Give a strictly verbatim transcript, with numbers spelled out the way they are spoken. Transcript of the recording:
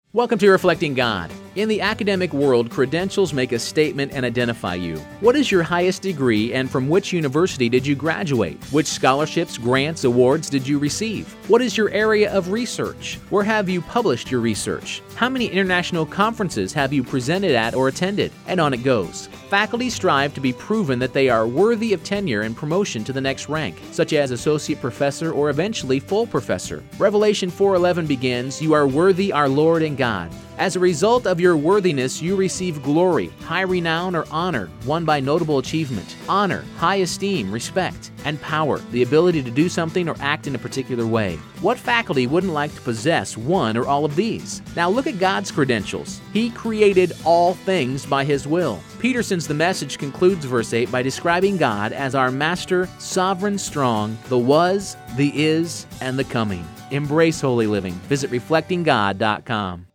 Welcome to Reflecting God. In the academic world, credentials make a statement and identify you. What is your highest degree and from which university did you graduate? Which scholarships, grants, awards did you receive? What is your area of research? Where have you published your research? How many international conferences have you presented at or attended? And on it goes. Faculty strive to be proven that they are worthy of tenure and promotion to the next rank, such as associate professor or eventually full professor. Revelation four eleven begins, "You are worthy, our Lord and God." As a result of your worthiness, you receive glory, high renown, or honor, won by notable achievement. Honor, high esteem, respect, and power, the ability to do something or act in a particular way. What faculty wouldn't like to possess one or all of these? Now look at God's credentials. He created all things by His will. Peterson's The Message concludes verse eight by describing God as our Master, sovereign, strong, the was, the is, and the coming. Embrace holy living. Visit reflecting god dot com.